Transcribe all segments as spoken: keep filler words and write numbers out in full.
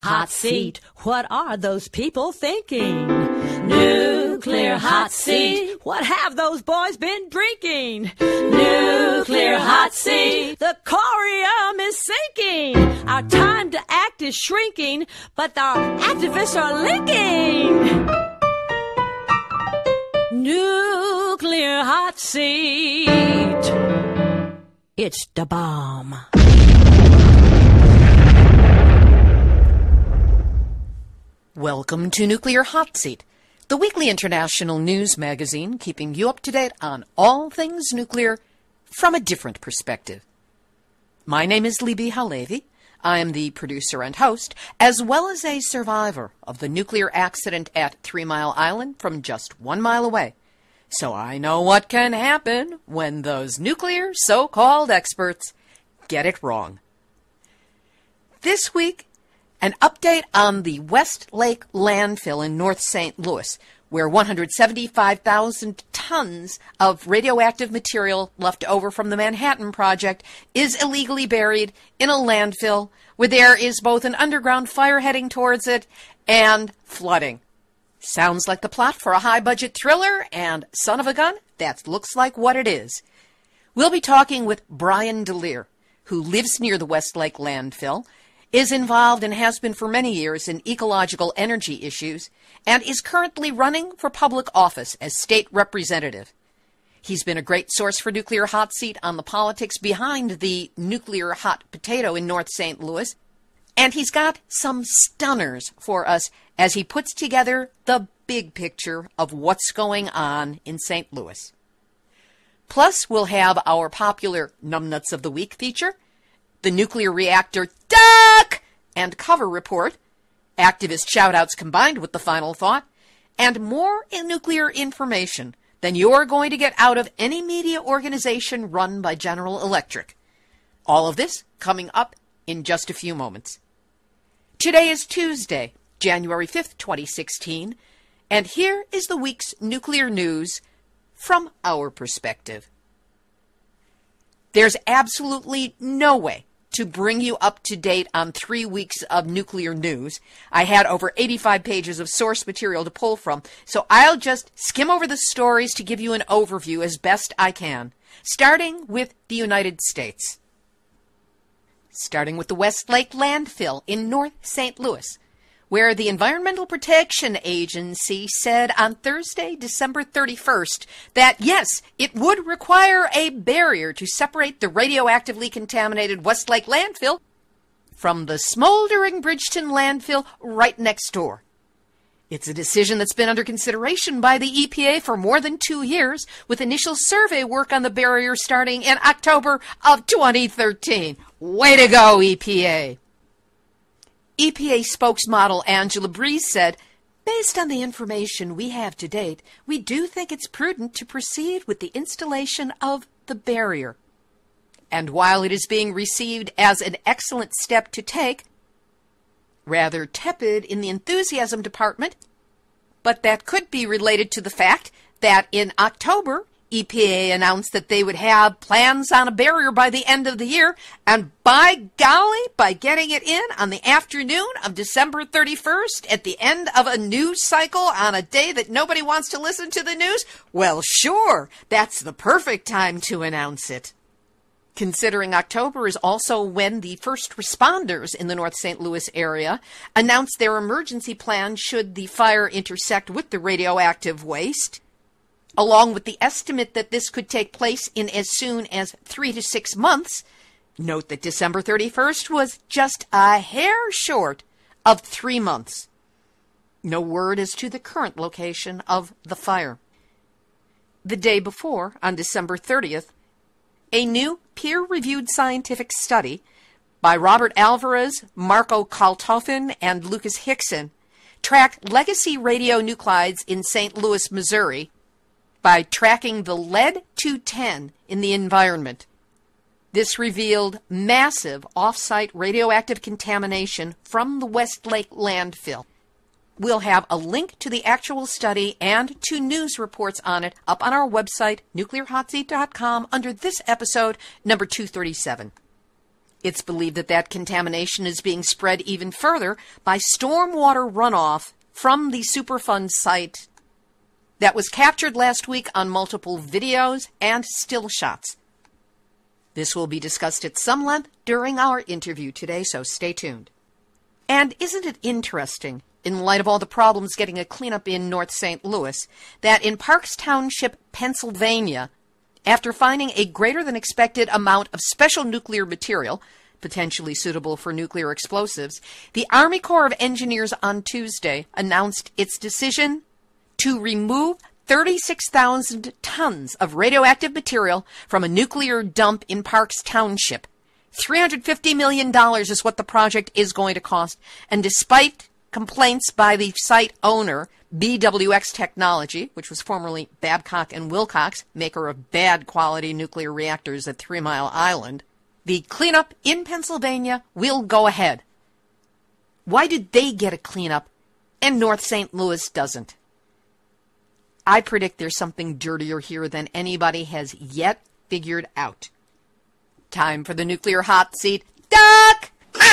hot seat. What are those people thinking? Nuclear hot seat. What have those boys been drinking? Nuclear hot seat. The corium is sinking. Our time to act is shrinking, but our activists are linking. Nuclear hot seat. It's the bomb. Welcome to Nuclear Hot Seat, the weekly international news magazine keeping you up to date on all things nuclear from a different perspective. My name is Libby Halevi. I am the producer and host, as well as a survivor of the nuclear accident at Three Mile Island from just one mile away. So I know what can happen when those nuclear so-called experts get it wrong. This week, an update on the Westlake landfill in North Saint Louis, where one hundred seventy-five thousand tons of radioactive material left over from the Manhattan Project is illegally buried in a landfill where there is both an underground fire heading towards it and flooding. Sounds like the plot for a high-budget thriller, and son of a gun, that looks like what it is. We'll be talking with Brian DeLear, who lives near the Westlake landfill, is involved and has been for many years in ecological energy issues, and is currently running for public office as state representative. He's been a great source for Nuclear Hot Seat on the politics behind the nuclear hot potato in North Saint Louis, and he's got some stunners for us as he puts together the big picture of what's going on in Saint Louis. Plus, we'll have our popular Numbnuts of the Week feature, the nuclear reactor duck and cover report, activist shoutouts combined with the final thought, and more in nuclear information than you're going to get out of any media organization run by General Electric. All of this coming up in just a few moments. Today is Tuesday, January fifth, twenty sixteen, and here is the week's nuclear news from our perspective. There's absolutely no way to bring you up to date on three weeks of nuclear news. I had over eighty-five pages of source material to pull from, so I'll just skim over the stories to give you an overview as best I can, starting with the United States. Starting with the Westlake landfill in North Saint Louis, where the Environmental Protection Agency said on Thursday, December thirty-first, that yes, it would require a barrier to separate the radioactively contaminated Westlake landfill from the smoldering Bridgeton landfill right next door. It's a decision that's been under consideration by the E P A for more than two years, with initial survey work on the barrier starting in October of twenty thirteen. Way to go, E P A! E P A spokesmodel Angela Breeze said, based on the information we have to date, we do think it's prudent to proceed with the installation of the barrier. And while it is being received as an excellent step to take, rather tepid in the enthusiasm department, but that could be related to the fact that in October, E P A announced that they would have plans on a barrier by the end of the year, and by golly, by getting it in on the afternoon of December thirty-first at the end of a news cycle on a day that nobody wants to listen to the news, well, sure, that's the perfect time to announce it. Considering October is also when the first responders in the North Saint Louis area announced their emergency plan should the fire intersect with the radioactive waste, along with the estimate that this could take place in as soon as three to six months, note that December thirty-first was just a hair short of three months. No word as to the current location of the fire. The day before, on December thirtieth, a new peer-reviewed scientific study by Robert Alvarez, Marco Kaltofen, and Lucas Hickson tracked legacy radionuclides in Saint Louis, Missouri, by tracking the lead two ten in the environment. This revealed massive off-site radioactive contamination from the Westlake landfill. We'll have a link to the actual study and to news reports on it up on our website, nuclear hot seat dot com, under this episode, number two thirty-seven. It's believed that that contamination is being spread even further by stormwater runoff from the Superfund site that was captured last week on multiple videos and still shots. This will be discussed at some length during our interview today, so stay tuned. And isn't it interesting, in light of all the problems getting a cleanup in North Saint Louis, that in Parks Township, Pennsylvania, after finding a greater than expected amount of special nuclear material, potentially suitable for nuclear explosives, the Army Corps of Engineers on Tuesday announced its decision to remove thirty-six thousand tons of radioactive material from a nuclear dump in Parks Township. three hundred fifty million dollars is what the project is going to cost, and despite complaints by the site owner, B W X Technology, which was formerly Babcock and Wilcox, maker of bad quality nuclear reactors at Three Mile Island, the cleanup in Pennsylvania will go ahead. Why did they get a cleanup and North Saint Louis doesn't? I predict there's something dirtier here than anybody has yet figured out. Time for the Nuclear Hot Seat Duck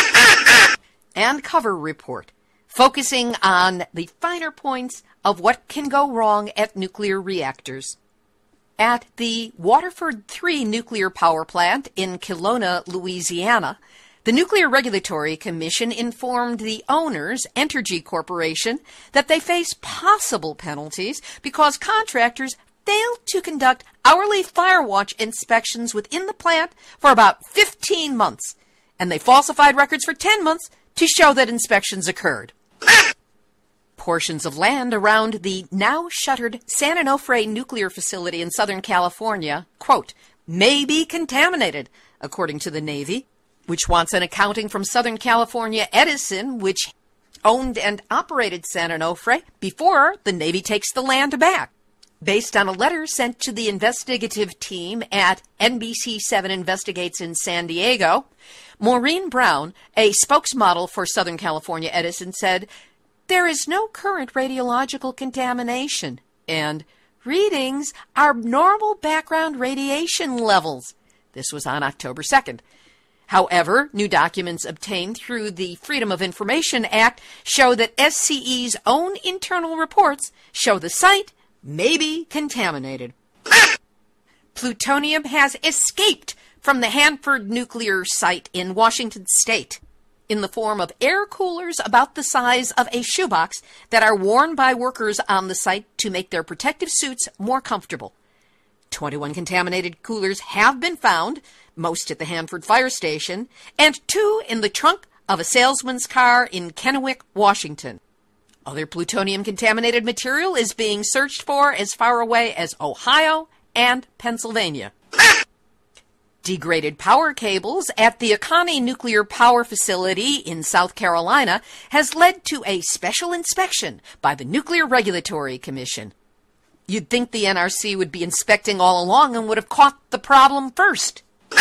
and Cover Report, focusing on the finer points of what can go wrong at nuclear reactors. At the Waterford three nuclear power plant in Kelowna, Louisiana, the Nuclear Regulatory Commission informed the owners, Entergy Corporation, that they face possible penalties because contractors failed to conduct hourly fire watch inspections within the plant for about fifteen months, and they falsified records for ten months to show that inspections occurred. Portions of land around the now-shuttered San Onofre nuclear facility in Southern California, quote, may be contaminated, according to the Navy, which wants an accounting from Southern California Edison, which owned and operated San Onofre, before the Navy takes the land back. Based on a letter sent to the investigative team at N B C seven Investigates in San Diego, Maureen Brown, a spokesmodel for Southern California Edison, said, there is no current radiological contamination, and readings are normal background radiation levels. This was on October second. However, new documents obtained through the Freedom of Information Act show that S C E's own internal reports show the site may be contaminated. Plutonium has escaped from the Hanford nuclear site in Washington state in the form of air coolers about the size of a shoebox that are worn by workers on the site to make their protective suits more comfortable. twenty-one contaminated coolers have been found, most at the Hanford Fire Station, and two in the trunk of a salesman's car in Kennewick, Washington. Other plutonium-contaminated material is being searched for as far away as Ohio and Pennsylvania. Degraded power cables at the Akani Nuclear Power Facility in South Carolina has led to a special inspection by the Nuclear Regulatory Commission. You'd think the N R C would be inspecting all along and would have caught the problem first.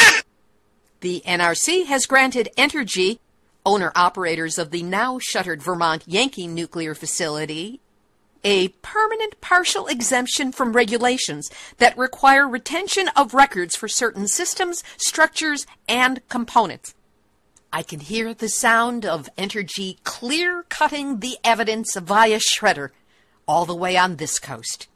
The N R C has granted Entergy, owner-operators of the now-shuttered Vermont Yankee nuclear facility, a permanent partial exemption from regulations that require retention of records for certain systems, structures, and components. I can hear the sound of Entergy clear-cutting the evidence via shredder all the way on this coast.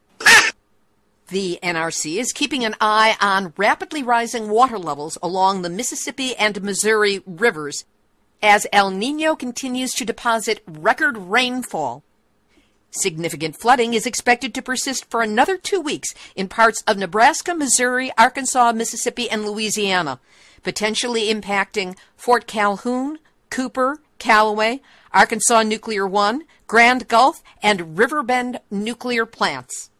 The N R C is keeping an eye on rapidly rising water levels along the Mississippi and Missouri rivers as El Nino continues to deposit record rainfall. Significant flooding is expected to persist for another two weeks in parts of Nebraska, Missouri, Arkansas, Mississippi, and Louisiana, potentially impacting Fort Calhoun, Cooper, Callaway, Arkansas Nuclear One, Grand Gulf, and Riverbend nuclear plants.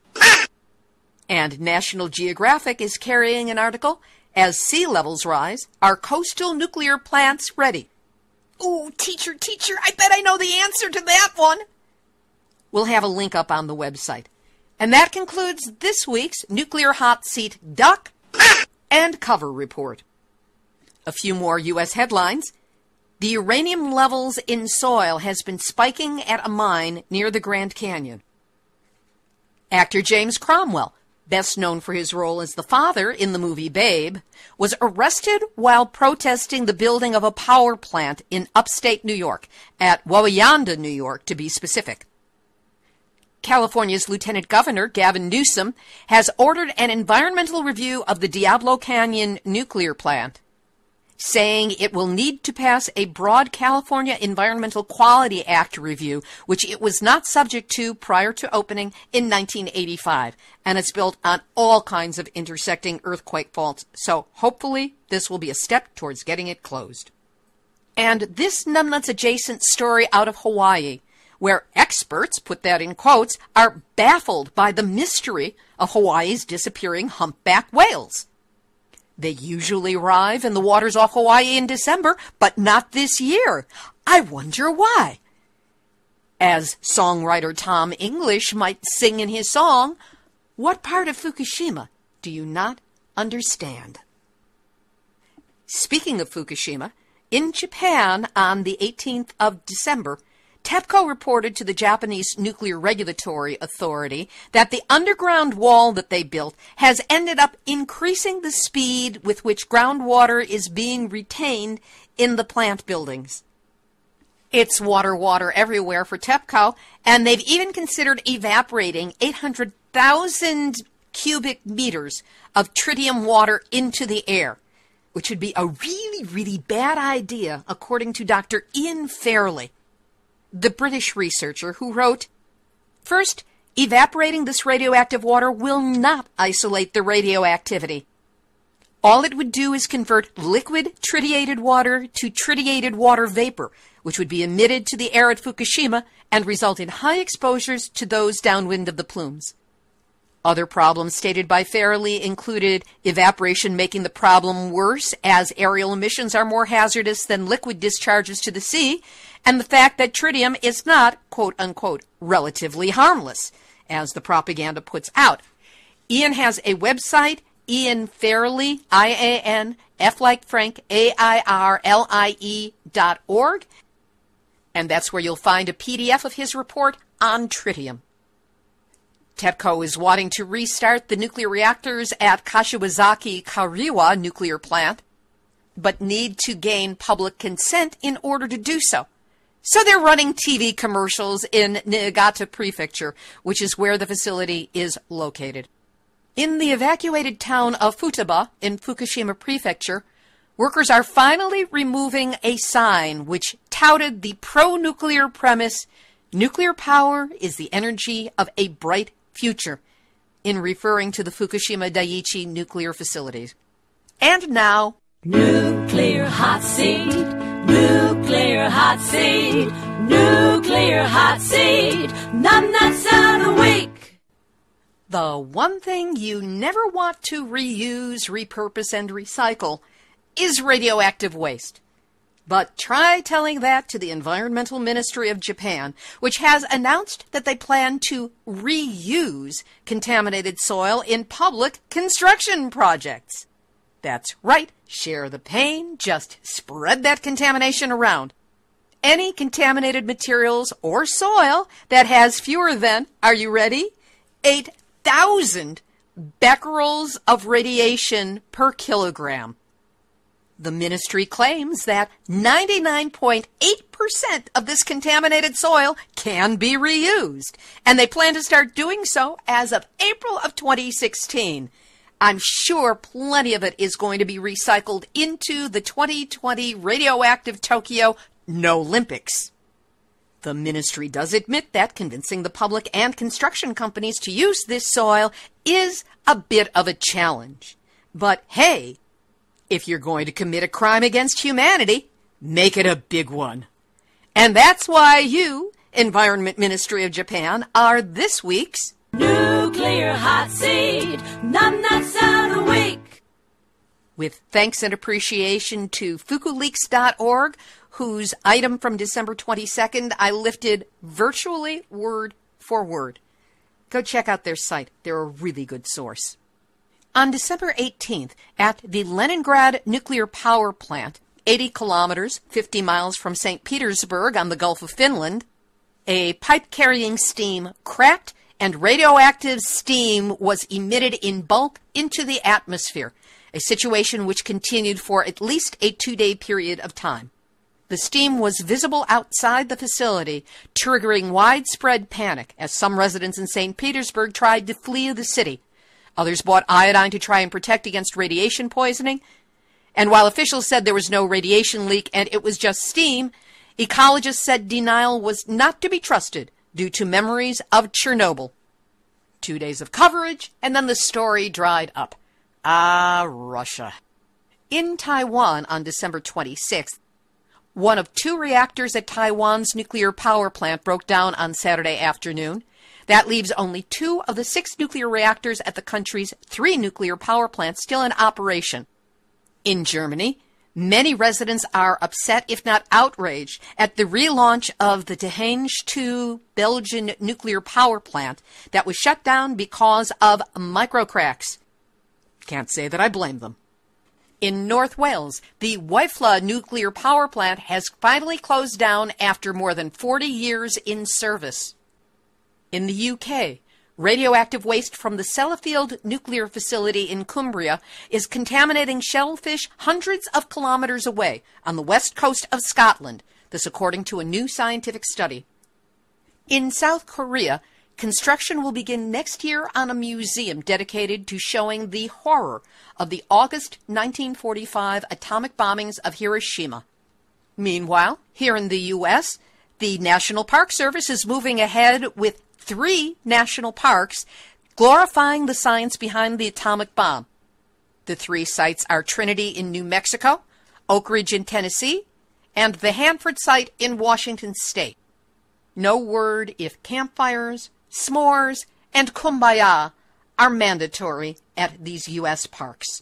And National Geographic is carrying an article, As Sea Levels Rise, Are Coastal Nuclear Plants Ready? Ooh, teacher, teacher, I bet I know the answer to that one. We'll have a link up on the website. And that concludes this week's Nuclear Hot Seat Duck and Cover Report. A few more U S headlines. The uranium levels in soil has been spiking at a mine near the Grand Canyon. Actor James Cromwell, best known for his role as the father in the movie Babe, was arrested while protesting the building of a power plant in upstate New York, at Wauwatosa, New York, to be specific. California's Lieutenant Governor, Gavin Newsom, has ordered an environmental review of the Diablo Canyon nuclear plant, saying it will need to pass a broad California Environmental Quality Act review, which it was not subject to prior to opening in nineteen eighty-five. And it's built on all kinds of intersecting earthquake faults, so hopefully this will be a step towards getting it closed. And this numbnuts adjacent story out of Hawaii, where experts, put that in quotes, are baffled by the mystery of Hawaii's disappearing humpback whales. They usually arrive in the waters off Hawaii in December, but not this year. I wonder why. As songwriter Tom English might sing in his song, what part of Fukushima do you not understand? Speaking of Fukushima, in Japan on the eighteenth of December, TEPCO reported to the Japanese Nuclear Regulatory Authority that the underground wall that they built has ended up increasing the speed with which groundwater is being retained in the plant buildings. It's water, water everywhere for TEPCO, and they've even considered evaporating eight hundred thousand cubic meters of tritium water into the air, which would be a really, really bad idea, according to Doctor Ian Fairley, the British researcher who wrote, "First, evaporating this radioactive water will not isolate the radioactivity. All it would do is convert liquid tritiated water to tritiated water vapor, which would be emitted to the air at Fukushima and result in high exposures to those downwind of the plumes." Other problems stated by Fairley included evaporation making the problem worse, as aerial emissions are more hazardous than liquid discharges to the sea, and the fact that tritium is not, quote-unquote, relatively harmless, as the propaganda puts out. Ian has a website, Ian Fairley, I A N, F like Frank, A I R L I E dot org, and that's where you'll find a P D F of his report on tritium. TEPCO is wanting to restart the nuclear reactors at Kashiwazaki Kariwa nuclear plant, but need to gain public consent in order to do so. So they're running T V commercials in Niigata Prefecture, which is where the facility is located. In the evacuated town of Futaba in Fukushima Prefecture, workers are finally removing a sign which touted the pro-nuclear premise, "Nuclear power is the energy of a bright future," in referring to the Fukushima Daiichi nuclear facilities. And now, Nuclear hot seat, nuclear hot seat, nuclear hot seat, numbnuts of the week. The one thing you never want to reuse, repurpose, and recycle is radioactive waste. But try telling that to the Environmental Ministry of Japan, which has announced that they plan to reuse contaminated soil in public construction projects. That's right, share the pain, just spread that contamination around. Any contaminated materials or soil that has fewer than, are you ready, eight thousand becquerels of radiation per kilogram. The ministry claims that ninety-nine point eight percent of this contaminated soil can be reused, and they plan to start doing so as of April of twenty sixteen. I'm sure plenty of it is going to be recycled into the twenty twenty radioactive Tokyo No-Olympics. The ministry does admit that convincing the public and construction companies to use this soil is a bit of a challenge. But hey, if you're going to commit a crime against humanity, make it a big one. And that's why you, Environment Ministry of Japan, are this week's Nuclear hot seat, numbnuts of the week. With thanks and appreciation to Fukuleaks dot org, whose item from December twenty-second I lifted virtually word for word. Go check out their site. They're a really good source. On December eighteenth, at the Leningrad Nuclear Power Plant, eighty kilometers, fifty miles from Saint Petersburg on the Gulf of Finland, a pipe carrying steam cracked and radioactive steam was emitted in bulk into the atmosphere, a situation which continued for at least a two-day period of time. The steam was visible outside the facility, triggering widespread panic as some residents in Saint Petersburg tried to flee the city. Others bought iodine to try and protect against radiation poisoning. And while officials said there was no radiation leak and it was just steam, ecologists said denial was not to be trusted due to memories of Chernobyl. Two days of coverage, and then the story dried up. Ah, Russia. In Taiwan on December twenty-sixth, one of two reactors at Taiwan's nuclear power plant broke down on Saturday afternoon. That leaves only two of the six nuclear reactors at the country's three nuclear power plants still in operation. In Germany, many residents are upset, if not outraged, at the relaunch of the De Haene two Belgian nuclear power plant that was shut down because of microcracks. Can't say that I blame them. In North Wales, the Wyfla nuclear power plant has finally closed down after more than forty years in service. In the U K, radioactive waste from the Sellafield nuclear facility in Cumbria is contaminating shellfish hundreds of kilometers away on the west coast of Scotland, this according to a new scientific study. In South Korea, construction will begin next year on a museum dedicated to showing the horror of the August nineteen forty-five atomic bombings of Hiroshima. Meanwhile, here in the U S, the National Park Service is moving ahead with three national parks glorifying the science behind the atomic bomb. The three sites are Trinity in New Mexico, Oak Ridge in Tennessee, and the Hanford site in Washington State. No word if campfires, s'mores, and kumbaya are mandatory at these U S parks.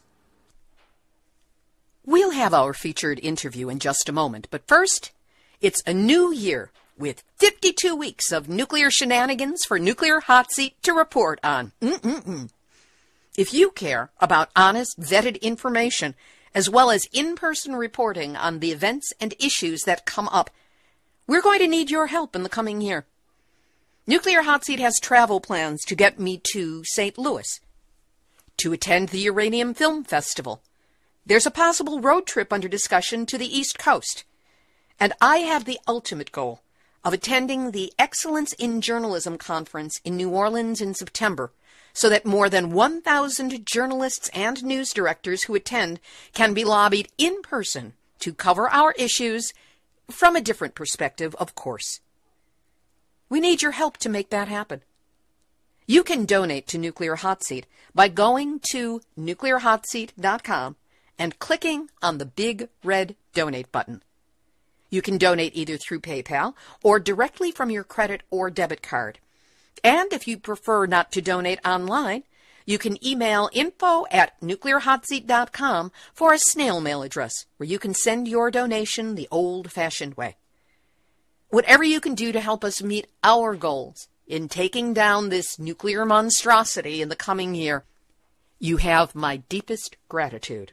We'll have our featured interview in just a moment, but first, it's a new year with fifty-two weeks of nuclear shenanigans for Nuclear Hot Seat to report on. Mm-mm-mm. If you care about honest, vetted information, as well as in-person reporting on the events and issues that come up, we're going to need your help in the coming year. Nuclear Hot Seat has travel plans to get me to Saint Louis, to attend the Uranium Film Festival. There's a possible road trip under discussion to the East Coast. And I have the ultimate goal of attending the Excellence in Journalism Conference in New Orleans in September, so that more than one thousand journalists and news directors who attend can be lobbied in person to cover our issues from a different perspective, of course. We need your help to make that happen. You can donate to Nuclear Hot Seat by going to nuclear hot seat dot com and clicking on the big red donate button. You can donate either through PayPal or directly from your credit or debit card. And if you prefer not to donate online, you can email info at nuclear hot seat dot com for a snail mail address where you can send your donation the old-fashioned way. Whatever you can do to help us meet our goals in taking down this nuclear monstrosity in the coming year, you have my deepest gratitude.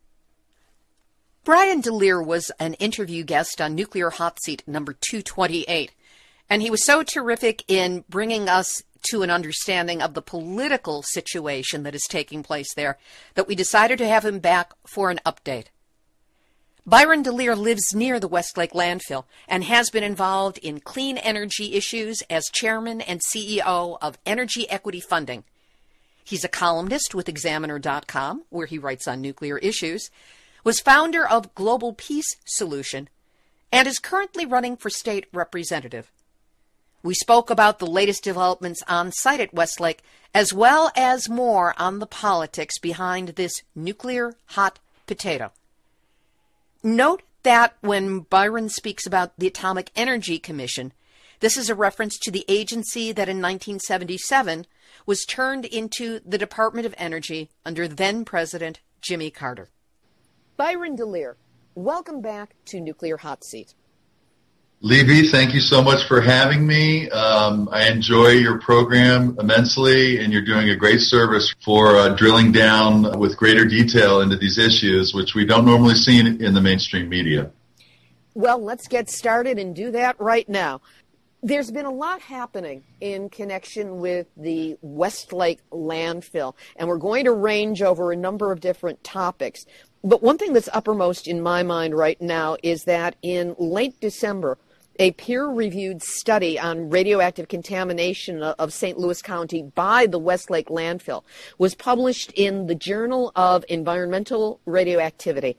Brian DeLear was an interview guest on Nuclear Hot Seat number two twenty-eight, and he was so terrific in bringing us to an understanding of the political situation that is taking place there that we decided to have him back for an update. Byron DeLear lives near the Westlake landfill and has been involved in clean energy issues as chairman and C E O of Energy Equity Funding. He's a columnist with Examiner dot com, where he writes on nuclear issues, was founder of Global Peace Solution, and is currently running for state representative. We spoke about the latest developments on site at Westlake, as well as more on the politics behind this nuclear hot potato. Note that when Byron speaks about the Atomic Energy Commission, this is a reference to the agency that in nineteen seventy-seven was turned into the Department of Energy under then-President Jimmy Carter. Byron DeLear, welcome back to Nuclear Hot Seat. Levy, thank you so much for having me. Um, I enjoy your program immensely, and you're doing a great service for uh, drilling down with greater detail into these issues, which we don't normally see in, in the mainstream media. Well, let's get started and do that right now. There's been a lot happening in connection with the Westlake landfill, and we're going to range over a number of different topics. But one thing that's uppermost in my mind right now is that in late December, a peer-reviewed study on radioactive contamination of Saint Louis County by the Westlake landfill was published in the Journal of Environmental Radioactivity.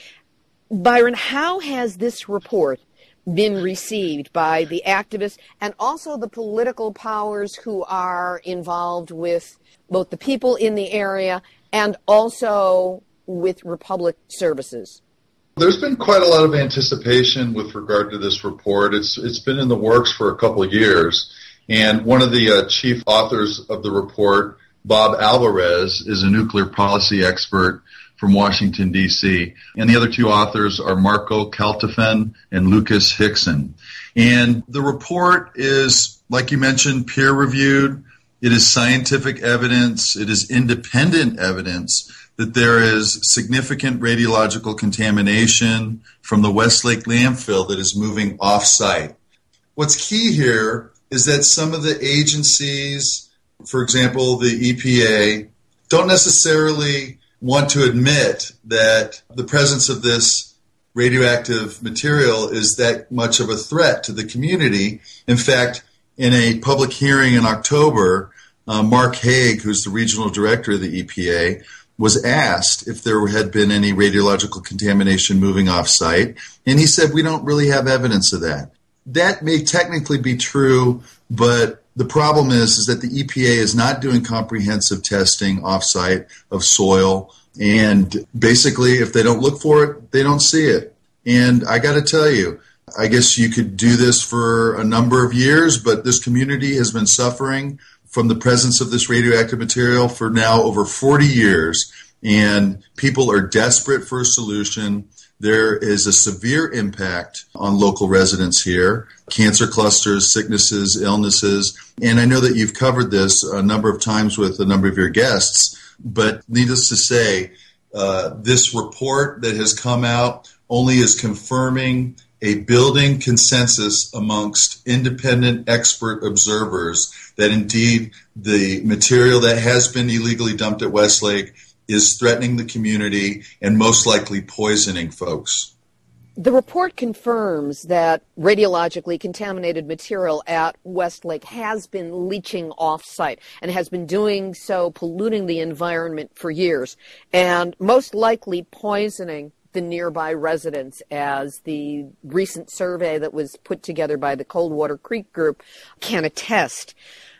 Byron, how has this report been received by the activists and also the political powers who are involved with both the people in the area and also with Republic Services? There's been quite a lot of anticipation with regard to this report. It's it's been in the works for a couple of years, and one of the uh, chief authors of the report, Bob Alvarez, is a nuclear policy expert from Washington, D C, and the other two authors are Marco Kaltofen and Lucas Hickson. And the report is, like you mentioned, peer-reviewed. It is scientific evidence. It is independent evidence that there is significant radiological contamination from the Westlake landfill that is moving off-site. What's key here is that some of the agencies, for example, the E P A, don't necessarily want to admit that the presence of this radioactive material is that much of a threat to the community. In fact, in a public hearing in October, uh, Mark Haig, who's the regional director of the E P A, was asked if there had been any radiological contamination moving off-site, and he said, we don't really have evidence of that. That may technically be true, but the problem is, is that the E P A is not doing comprehensive testing off-site of soil, and basically if they don't look for it, they don't see it. And I got to tell you, I guess you could do this for a number of years, but this community has been suffering from the presence of this radioactive material for now over forty years, and people are desperate for a solution. There is a severe impact on local residents here, cancer clusters, sicknesses, illnesses, and I know that you've covered this a number of times with a number of your guests, but needless to say, uh, this report that has come out only is confirming a building consensus amongst independent expert observers that indeed the material that has been illegally dumped at Westlake is threatening the community and most likely poisoning folks. The report confirms that radiologically contaminated material at Westlake has been leaching off-site and has been doing so, polluting the environment for years, and most likely poisoning the nearby residents, as the recent survey that was put together by the Coldwater Creek Group can attest.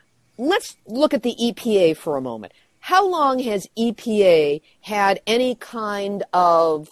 Let's look at the E P A for a moment. How long has E P A had any kind of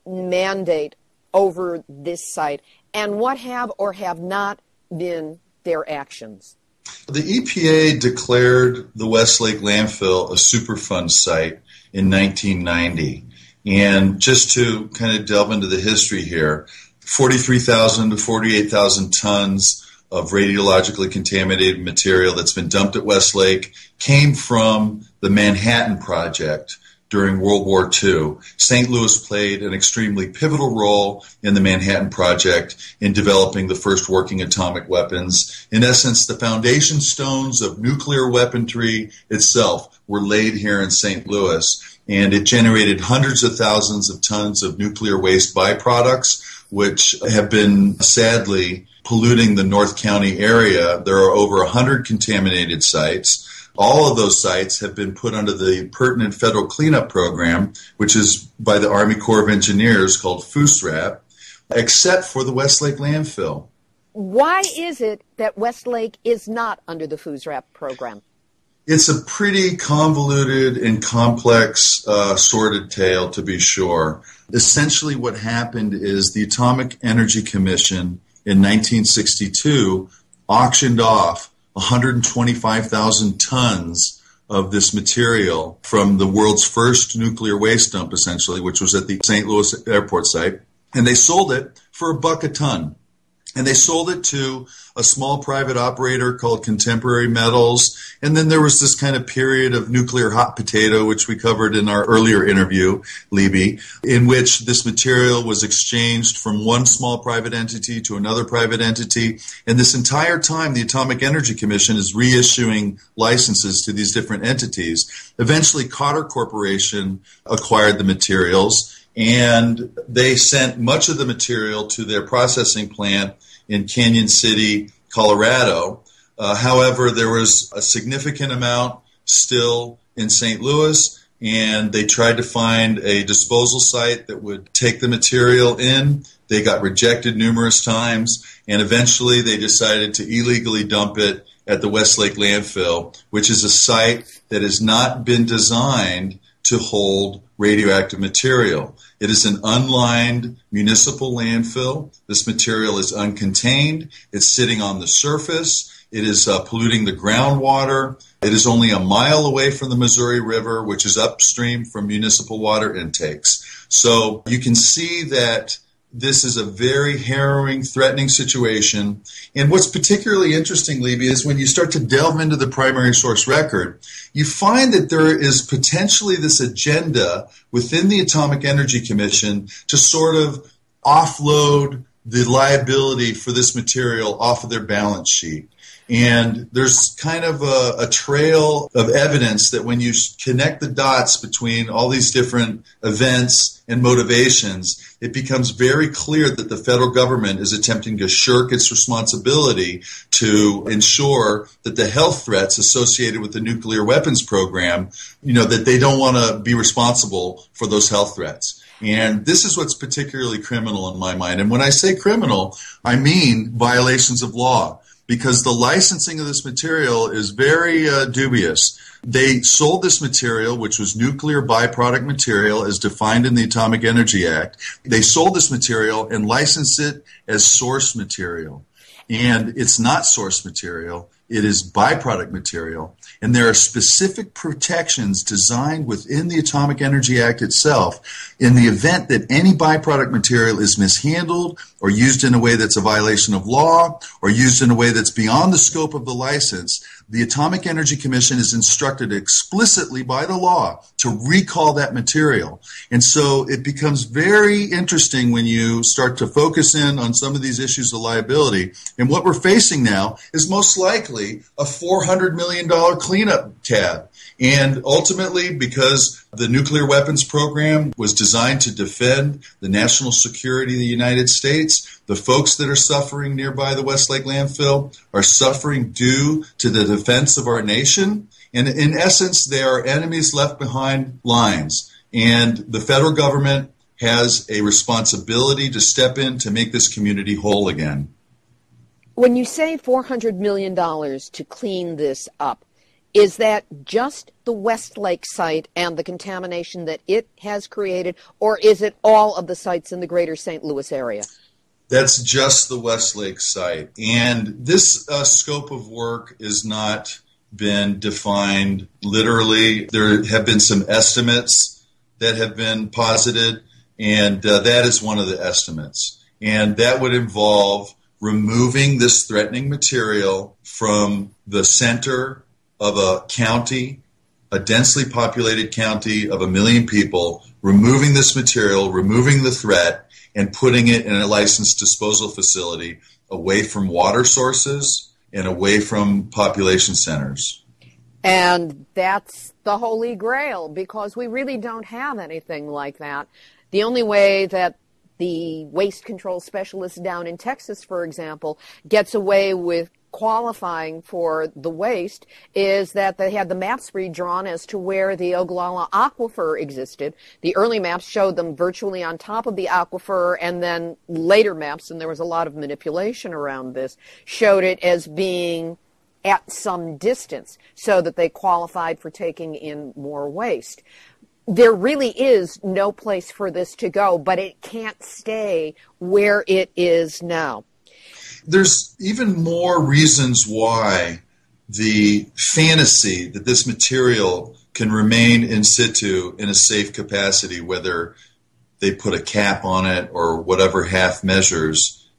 mandate over this site, and what have or have not been their actions? The E P A declared the Westlake landfill a Superfund site in nineteen ninety. And just to kind of delve into the history here, forty-three thousand to forty-eight thousand tons of radiologically contaminated material that's been dumped at Westlake came from the Manhattan Project during World War Two. Saint Louis played an extremely pivotal role in the Manhattan Project in developing the first working atomic weapons. In essence, the foundation stones of nuclear weaponry itself were laid here in Saint Louis. And it generated hundreds of thousands of tons of nuclear waste byproducts, which have been sadly polluting the North County area. There are over one hundred contaminated sites. All of those sites have been put under the pertinent federal cleanup program, which is by the Army Corps of Engineers called FUSRAP, except for the Westlake landfill. Why is it that Westlake is not under the FUSRAP program? It's a pretty convoluted and complex, uh, sordid tale, to be sure. Essentially what happened is the Atomic Energy Commission in nineteen sixty-two auctioned off one hundred twenty-five thousand tons of this material from the world's first nuclear waste dump, essentially, which was at the Saint Louis airport site, and they sold it for a buck a ton. And they sold it to a small private operator called Contemporary Metals. And then there was this kind of period of nuclear hot potato, which we covered in our earlier interview, Libby, in which this material was exchanged from one small private entity to another private entity. And this entire time, the Atomic Energy Commission is reissuing licenses to these different entities. Eventually, Cotter Corporation acquired the materials, and they sent much of the material to their processing plant in Canyon City, Colorado. Uh, however, there was a significant amount still in Saint Louis, and they tried to find a disposal site that would take the material in. They got rejected numerous times, and eventually they decided to illegally dump it at the Westlake landfill, which is a site that has not been designed to hold radioactive material. It is an unlined municipal landfill. This material is uncontained. It's sitting on the surface. It is uh, polluting the groundwater. It is only a mile away from the Missouri River, which is upstream from municipal water intakes. So you can see that this is a very harrowing, threatening situation. And what's particularly interesting, Libby, is when you start to delve into the primary source record, you find that there is potentially this agenda within the Atomic Energy Commission to sort of offload the liability for this material off of their balance sheet. And there's kind of a, a trail of evidence that when you connect the dots between all these different events and motivations, it becomes very clear that the federal government is attempting to shirk its responsibility to ensure that the health threats associated with the nuclear weapons program, you know, that they don't want to be responsible for those health threats. And this is what's particularly criminal in my mind. And when I say criminal, I mean violations of law, because the licensing of this material is very uh, dubious. They sold this material, which was nuclear byproduct material as defined in the Atomic Energy Act. They sold this material and licensed it as source material. And it's not source material. It is byproduct material. And there are specific protections designed within the Atomic Energy Act itself in the event that any byproduct material is mishandled or used in a way that's a violation of law or used in a way that's beyond the scope of the license. The Atomic Energy Commission is instructed explicitly by the law to recall that material. And so it becomes very interesting when you start to focus in on some of these issues of liability. And what we're facing now is most likely a four hundred million dollars cleanup tab. And ultimately, because the nuclear weapons program was designed to defend the national security of the United States, the folks that are suffering nearby the Westlake landfill are suffering due to the defense of our nation. And in essence, they are enemies left behind lines. And the federal government has a responsibility to step in to make this community whole again. When you say four hundred million dollars to clean this up, is that just the Westlake site and the contamination that it has created, or is it all of the sites in the greater Saint Louis area? That's just the Westlake site. And this uh, scope of work has not been defined literally. There have been some estimates that have been posited, and uh, that is one of the estimates. And that would involve removing this threatening material from the center of a county, a densely populated county of a million people, removing this material, removing the threat, and putting it in a licensed disposal facility away from water sources and away from population centers. And that's the holy grail, because we really don't have anything like that. The only way that the waste control specialist down in Texas, for example, gets away with qualifying for the waste is that they had the maps redrawn as to where the Ogallala Aquifer existed. The early maps showed them virtually on top of the aquifer, and then later maps, and there was a lot of manipulation around this, showed it as being at some distance so that they qualified for taking in more waste. There really is no place for this to go, but it can't stay where it is now. There's even more reasons why the fantasy that this material can remain in situ in a safe capacity, whether they put a cap on it or whatever half measures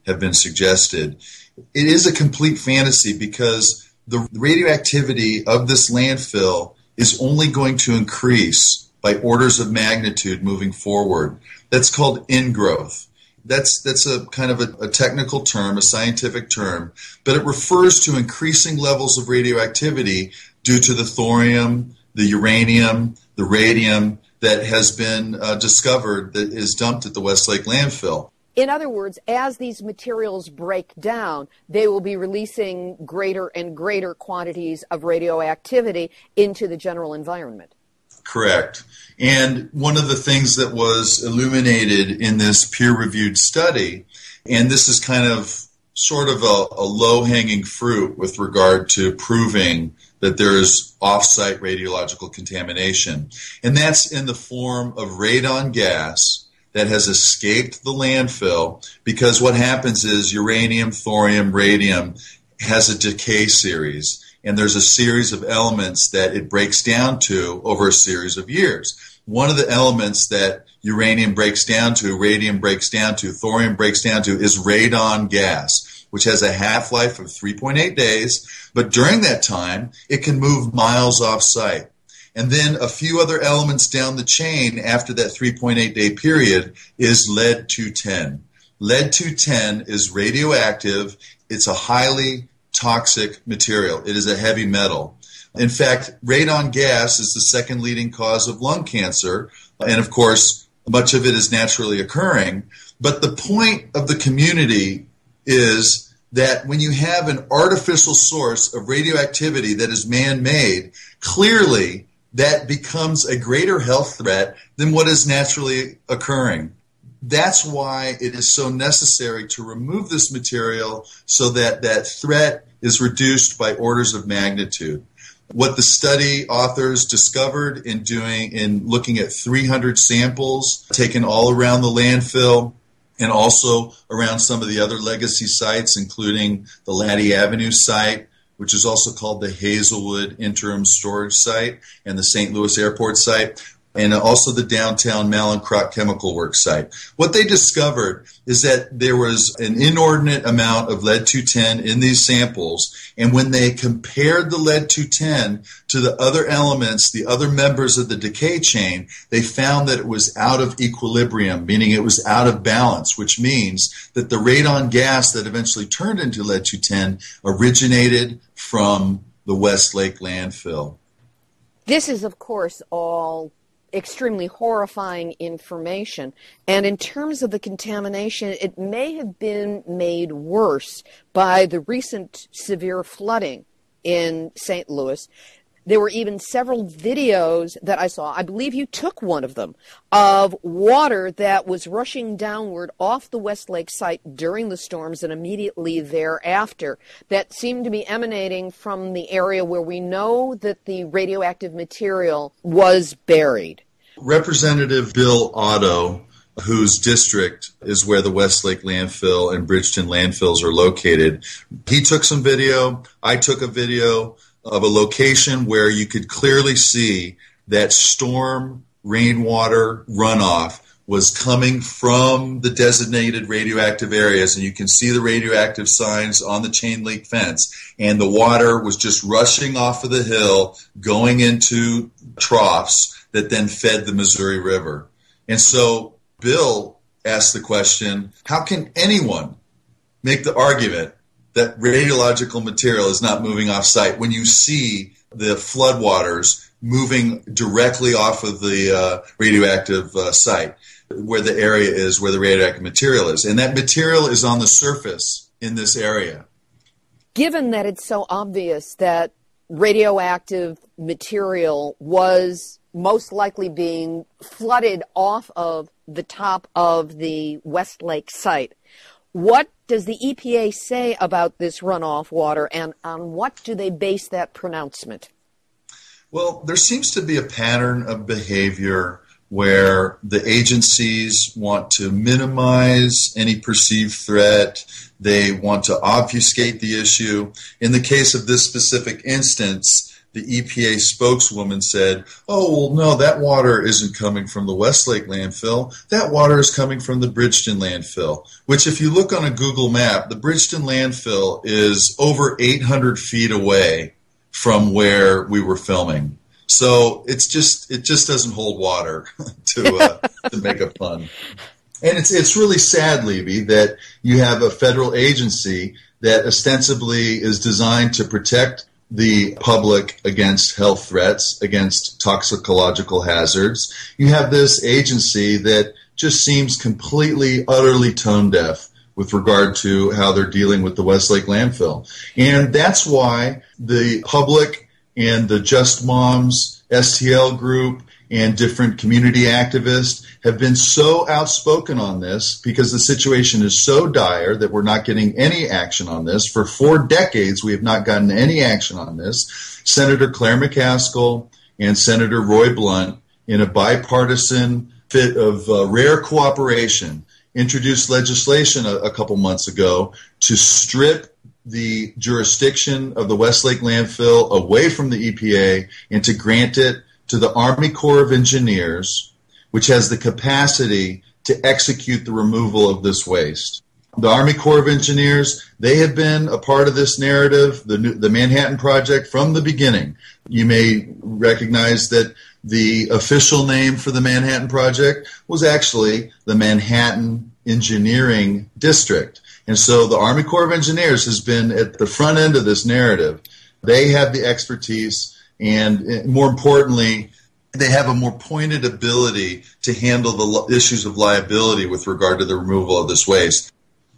have been suggested. It is a complete fantasy because the radioactivity of this landfill is only going to increase by orders of magnitude moving forward. That's called ingrowth. That's that's a kind of a, a technical term, a scientific term, but it refers to increasing levels of radioactivity due to the thorium, the uranium, the radium that has been uh, discovered that is dumped at the Westlake landfill. In other words, as these materials break down, they will be releasing greater and greater quantities of radioactivity into the general environment. Correct. And one of the things that was illuminated in this peer-reviewed study, and this is kind of sort of a, a low-hanging fruit with regard to proving that there is off-site radiological contamination, and that's in the form of radon gas that has escaped the landfill, because what happens is uranium, thorium, radium has a decay series, and there's a series of elements that it breaks down to over a series of years. One of the elements that uranium breaks down to, radium breaks down to, thorium breaks down to is radon gas, which has a half-life of three point eight days, but during that time, it can move miles off-site. And then a few other elements down the chain after that three point eight day period is lead two ten. lead two ten is radioactive. It's a highly toxic material. It is a heavy metal. In fact, radon gas is the second leading cause of lung cancer. And of course, much of it is naturally occurring. But the point of the community is that when you have an artificial source of radioactivity that is man-made, clearly that becomes a greater health threat than what is naturally occurring. That's why it is so necessary to remove this material so that that threat is reduced by orders of magnitude. What the study authors discovered in doing, in looking at three hundred samples taken all around the landfill and also around some of the other legacy sites, including the Laddie Avenue site, which is also called the Hazelwood Interim Storage Site, and the Saint Louis Airport site, and also the downtown Mallinckrodt Chemical Works site. What they discovered is that there was an inordinate amount of lead two ten in these samples, and when they compared the lead two ten to the other elements, the other members of the decay chain, they found that it was out of equilibrium, meaning it was out of balance, which means that the radon gas that eventually turned into lead two ten originated from the Westlake landfill. This is, of course, all extremely horrifying information. And in terms of the contamination, it may have been made worse by the recent severe flooding in Saint Louis. There were even several videos that I saw, I believe you took one of them, of water that was rushing downward off the Westlake site during the storms and immediately thereafter that seemed to be emanating from the area where we know that the radioactive material was buried. Representative Bill Otto, whose district is where the Westlake landfill and Bridgeton landfills are located, he took some video. I took a video of a location where you could clearly see that storm rainwater runoff was coming from the designated radioactive areas, and you can see the radioactive signs on the chain link fence, and the water was just rushing off of the hill, going into troughs that then fed the Missouri River. And so Bill asked the question, how can anyone make the argument that radiological material is not moving off site when you see the floodwaters moving directly off of the uh, radioactive uh, site where the area is, where the radioactive material is? And that material is on the surface in this area. Given that it's so obvious that radioactive material was most likely being flooded off of the top of the Westlake site, what does the E P A say about this runoff water, and on what do they base that pronouncement? Well, there seems to be a pattern of behavior where the agencies want to minimize any perceived threat. They want to obfuscate the issue. In the case of this specific instance, the E P A spokeswoman said, oh, well, no, that water isn't coming from the Westlake landfill. That water is coming from the Bridgeton landfill, which if you look on a Google map, the Bridgeton landfill is over eight hundred feet away from where we were filming. So it's just it just doesn't hold water to uh, to make a pun. And it's it's really sad, Levy, that you have a federal agency that ostensibly is designed to protect the public against health threats, against toxicological hazards. You have this agency that just seems completely, utterly tone deaf with regard to how they're dealing with the Westlake landfill. And that's why the public and the Just Moms S T L group and different community activists have been so outspoken on this, because the situation is so dire that we're not getting any action on this. For four decades, we have not gotten any action on this. Senator Claire McCaskill and Senator Roy Blunt, in a bipartisan fit of uh, rare cooperation, introduced legislation a, a couple months ago to strip the jurisdiction of the Westlake landfill away from the E P A and to grant it to the Army Corps of Engineers, which has the capacity to execute the removal of this waste. The Army Corps of Engineers, they have been a part of this narrative, the, the Manhattan Project, from the beginning. You may recognize that the official name for the Manhattan Project was actually the Manhattan Engineering District. And so the Army Corps of Engineers has been at the front end of this narrative. They have the expertise, and more importantly, they have a more pointed ability to handle the issues of liability with regard to the removal of this waste.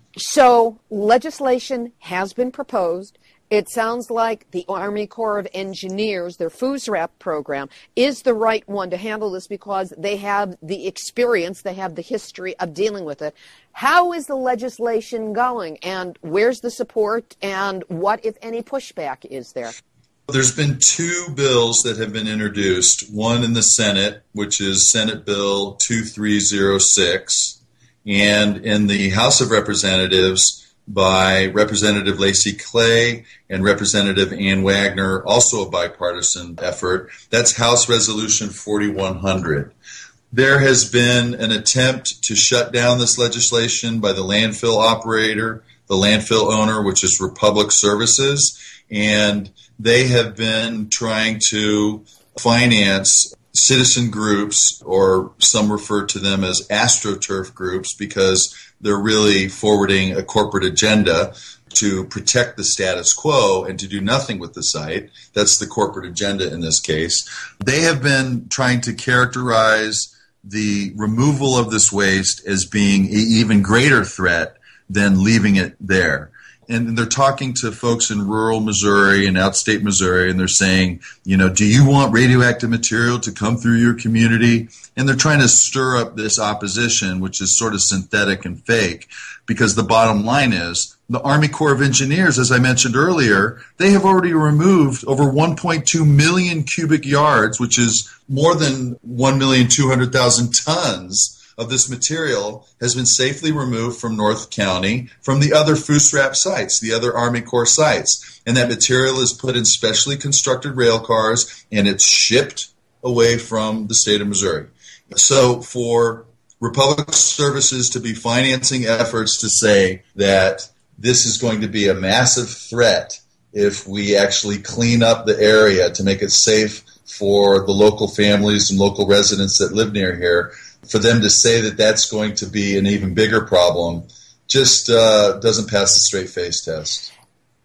So legislation has been proposed. It sounds like the Army Corps of Engineers, their F U S RAP program, is the right one to handle this because they have the experience, they have the history of dealing with it. How is the legislation going, and where's the support, and what, if any, pushback is there? There's been two bills that have been introduced, one in the Senate, which is Senate Bill two three zero six, and in the House of Representatives by Representative Lacey Clay and Representative Ann Wagner, also a bipartisan effort. That's House Resolution forty-one hundred. There has been an attempt to shut down this legislation by the landfill operator, the landfill owner, which is Republic Services, and they have been trying to finance citizen groups, or some refer to them as AstroTurf groups, because they're really forwarding a corporate agenda to protect the status quo and to do nothing with the site. That's the corporate agenda in this case. They have been trying to characterize the removal of this waste as being an even greater threat than leaving it there. And they're talking to folks in rural Missouri and outstate Missouri, and they're saying, you know, do you want radioactive material to come through your community? And they're trying to stir up this opposition, which is sort of synthetic and fake, because the bottom line is the Army Corps of Engineers, as I mentioned earlier, they have already removed over one point two million cubic yards, which is more than one million two hundred thousand tons of this material has been safely removed from North County from the other F U S RAP sites, the other Army Corps sites. And that material is put in specially constructed rail cars, and it's shipped away from the state of Missouri. So for Republic Services to be financing efforts to say that this is going to be a massive threat if we actually clean up the area to make it safe for the local families and local residents that live near here, for them to say that that's going to be an even bigger problem just uh, doesn't pass the straight face test.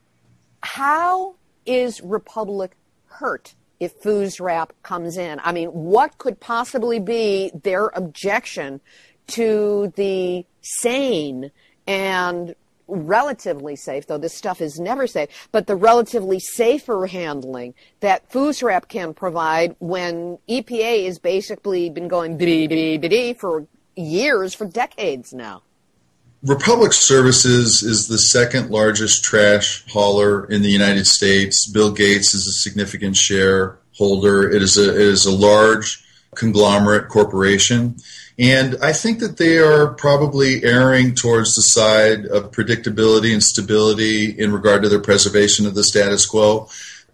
How is Republic hurt if F U S RAP comes in? I mean, what could possibly be their objection to the sane and relatively safe, though this stuff is never safe, but the relatively safer handling that F U S RAP can provide when E P A has basically been going biddy-biddy-biddy for years, for decades now? Republic Services is the second largest trash hauler in the United States. Bill Gates is a significant shareholder. It is a, it is a large conglomerate corporation. And I think that they are probably erring towards the side of predictability and stability in regard to their preservation of the status quo.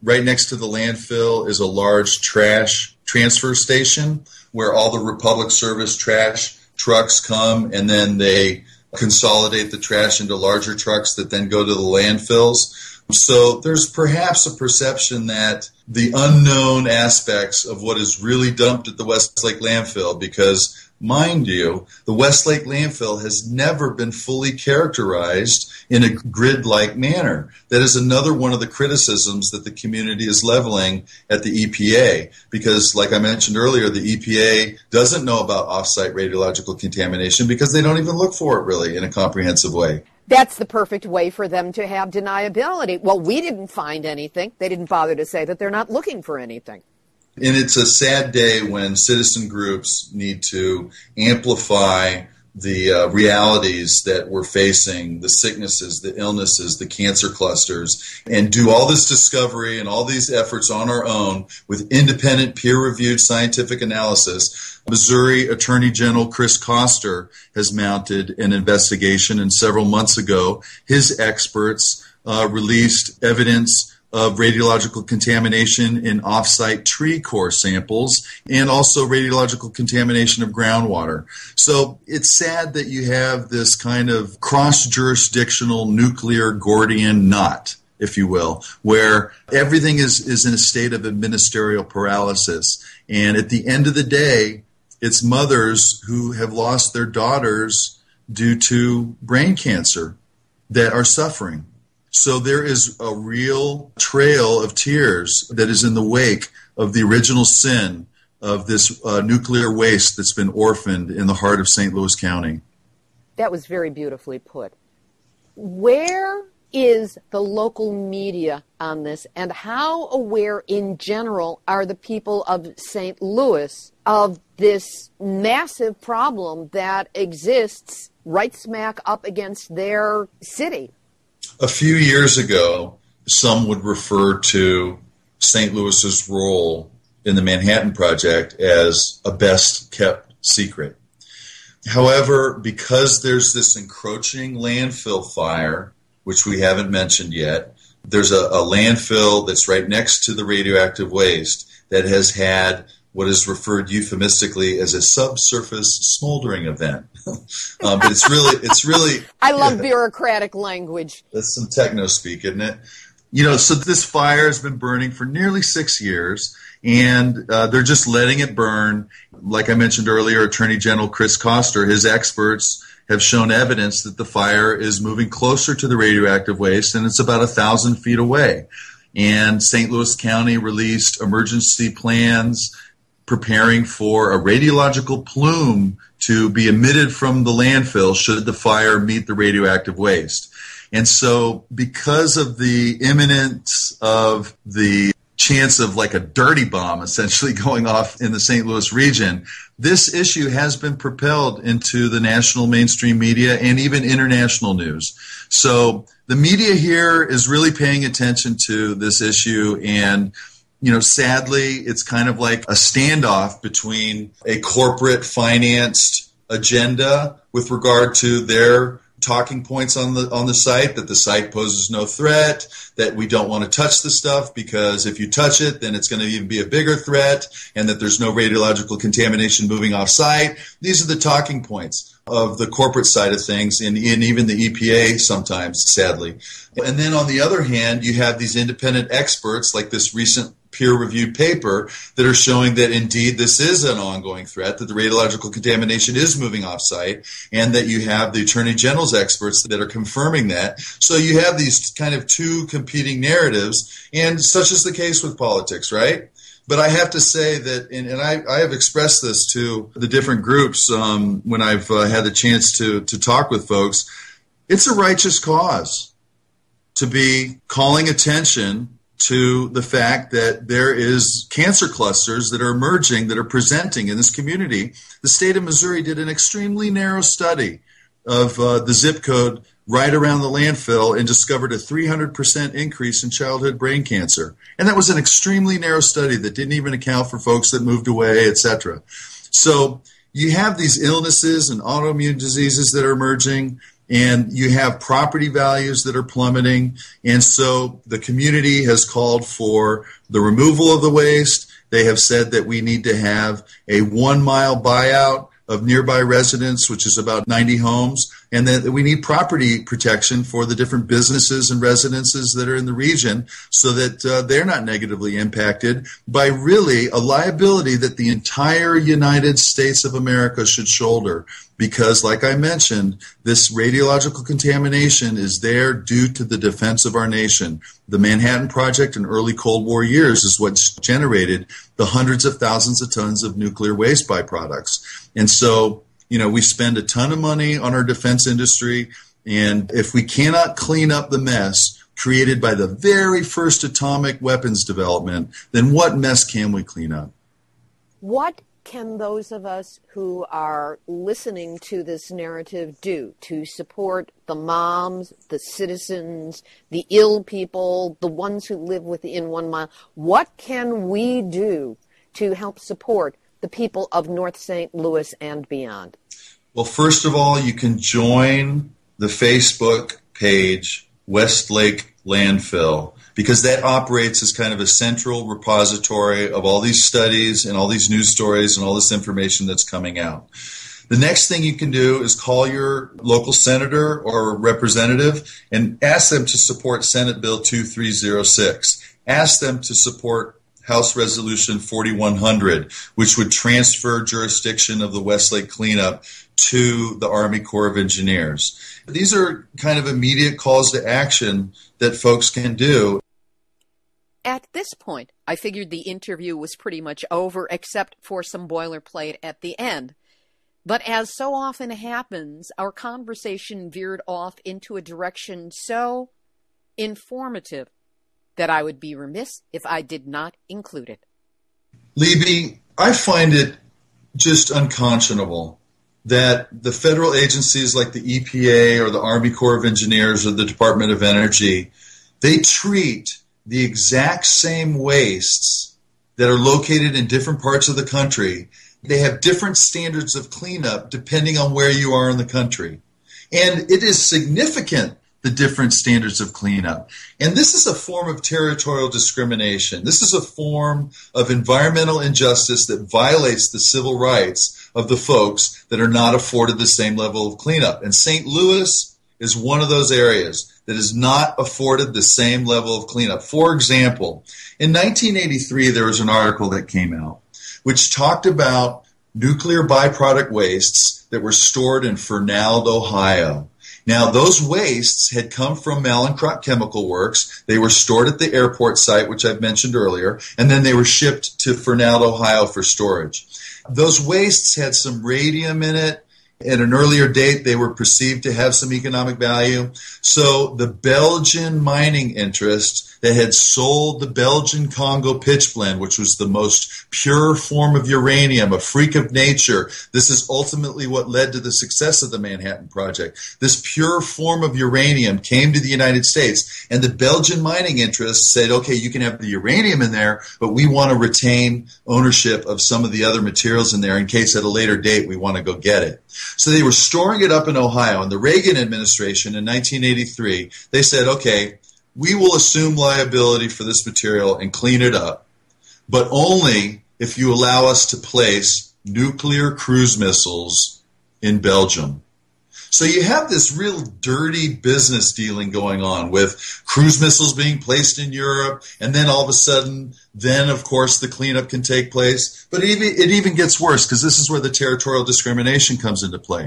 right next to the landfill is a large trash transfer station where all the Republic Service trash trucks come, and then they consolidate the trash into larger trucks that then go to the landfills. So there's perhaps a perception that the unknown aspects of what is really dumped at the Westlake landfill, because mind you, the Westlake landfill has never been fully characterized in a grid-like manner. That is another one of the criticisms that the community is leveling at the E P A, because like I mentioned earlier, the E P A doesn't know about off-site radiological contamination because they don't even look for it really in a comprehensive way. That's the perfect way for them to have deniability. Well, we didn't find anything. They didn't bother to say that they're not looking for anything. And it's a sad day when citizen groups need to amplify the uh, realities that we're facing, the sicknesses, the illnesses, the cancer clusters, and do all this discovery and all these efforts on our own with independent, peer-reviewed scientific analysis. Missouri Attorney General Chris Koster has mounted an investigation, and several months ago, his experts uh, released evidence of radiological contamination in off-site tree core samples and also radiological contamination of groundwater. So it's sad that you have this kind of cross-jurisdictional nuclear Gordian knot, if you will, where everything is, is in a state of ministerial paralysis. And at the end of the day, it's mothers who have lost their daughters due to brain cancer that are suffering. So there is a real trail of tears that is in the wake of the original sin of this uh, nuclear waste that's been orphaned in the heart of Saint Louis County. That was very beautifully put. Where is the local media on this, and how aware in general are the people of Saint Louis of this massive problem that exists right smack up against their city? A few years ago, some would refer to Saint Louis's role in the Manhattan Project as a best-kept secret. However, because there's this encroaching landfill fire, which we haven't mentioned yet, there's a, a landfill that's right next to the radioactive waste that has had what is referred euphemistically as a subsurface smoldering event. um, but it's really, it's really. I love yeah, bureaucratic language. That's some techno speak, isn't it? You know, so this fire has been burning for nearly six years, and uh, they're just letting it burn. Like I mentioned earlier, Attorney General Chris Koster, his experts have shown evidence that the fire is moving closer to the radioactive waste, and it's about a thousand feet away. And Saint Louis County released emergency plans preparing for a radiological plume to be emitted from the landfill should the fire meet the radioactive waste. And so because of the imminence of the chance of like a dirty bomb essentially going off in the Saint Louis region, this issue has been propelled into the national mainstream media and even international news. So the media here is really paying attention to this issue, and you know, sadly, it's kind of like a standoff between a corporate financed agenda with regard to their talking points on the on the site, that the site poses no threat, that we don't want to touch the stuff because if you touch it, then it's going to even be a bigger threat, and that there's no radiological contamination moving off site. These are the talking points of the corporate side of things, and, and even the E P A sometimes, sadly. And then on the other hand, you have these independent experts like this recent peer-reviewed paper that are showing that indeed this is an ongoing threat, that the radiological contamination is moving off-site, and that you have the Attorney General's experts that are confirming that. So you have these kind of two competing narratives, and such is the case with politics, right? But I have to say that, and, and I, I have expressed this to the different groups um, when I've uh, had the chance to, to talk with folks, it's a righteous cause to be calling attention to the fact that there is cancer clusters that are emerging, that are presenting in this community. The state of Missouri did an extremely narrow study of uh, the zip code right around the landfill and discovered a three hundred percent increase in childhood brain cancer. And that was an extremely narrow study that didn't even account for folks that moved away, et cetera. So you have these illnesses and autoimmune diseases that are emerging. And you have property values that are plummeting. And so the community has called for the removal of the waste. They have said that we need to have a one-mile buyout of nearby residents, which is about ninety homes, and that we need property protection for the different businesses and residences that are in the region so that uh, they're not negatively impacted by really a liability that the entire United States of America should shoulder. Because, like I mentioned, this radiological contamination is there due to the defense of our nation. The Manhattan Project in early Cold War years is what's generated the hundreds of thousands of tons of nuclear waste byproducts. And so, you know, we spend a ton of money on our defense industry, and if we cannot clean up the mess created by the very first atomic weapons development, then what mess can we clean up? What can those of us who are listening to this narrative do to support the moms, the citizens, the ill people, the ones who live within one mile? What can we do to help support the people of North Saint Louis and beyond? Well, first of all, you can join the Facebook page, Westlake Landfill, because that operates as kind of a central repository of all these studies and all these news stories and all this information that's coming out. The next thing you can do is call your local senator or representative and ask them to support Senate Bill two three zero six. Ask them to support House Resolution forty-one hundred, which would transfer jurisdiction of the Westlake cleanup to the Army Corps of Engineers. These are kind of immediate calls to action that folks can do. At this point, I figured the interview was pretty much over, except for some boilerplate at the end. But as so often happens, our conversation veered off into a direction so informative that I would be remiss if I did not include it. Libby, I find it just unconscionable that the federal agencies like the E P A or the Army Corps of Engineers or the Department of Energy, they treat the exact same wastes that are located in different parts of the country. They have different standards of cleanup depending on where you are in the country. And it is significant, the different standards of cleanup. And this is a form of territorial discrimination. This is a form of environmental injustice that violates the civil rights of the folks that are not afforded the same level of cleanup. And Saint Louis is one of those areas that is not afforded the same level of cleanup. For example, in nineteen eighty-three, there was an article that came out which talked about nuclear byproduct wastes that were stored in Fernald, Ohio. Now, those wastes had come from Mallinckrodt Chemical Works. They were stored at the airport site, which I've mentioned earlier, and then they were shipped to Fernald, Ohio for storage. Those wastes had some radium in it. At an earlier date, they were perceived to have some economic value. So the Belgian mining interest that had sold the Belgian Congo pitchblende, which was the most pure form of uranium, a freak of nature. This is ultimately what led to the success of the Manhattan Project. This pure form of uranium came to the United States, and the Belgian mining interests said, okay, you can have the uranium in there, but we want to retain ownership of some of the other materials in there in case at a later date we want to go get it. So they were storing it up in Ohio. And the Reagan administration in nineteen eighty-three, they said, okay, we will assume liability for this material and clean it up, but only if you allow us to place nuclear cruise missiles in Belgium. So you have this real dirty business dealing going on with cruise missiles being placed in Europe, and then all of a sudden, then, of course, the cleanup can take place. But it even, it even gets worse, because this is where the territorial discrimination comes into play.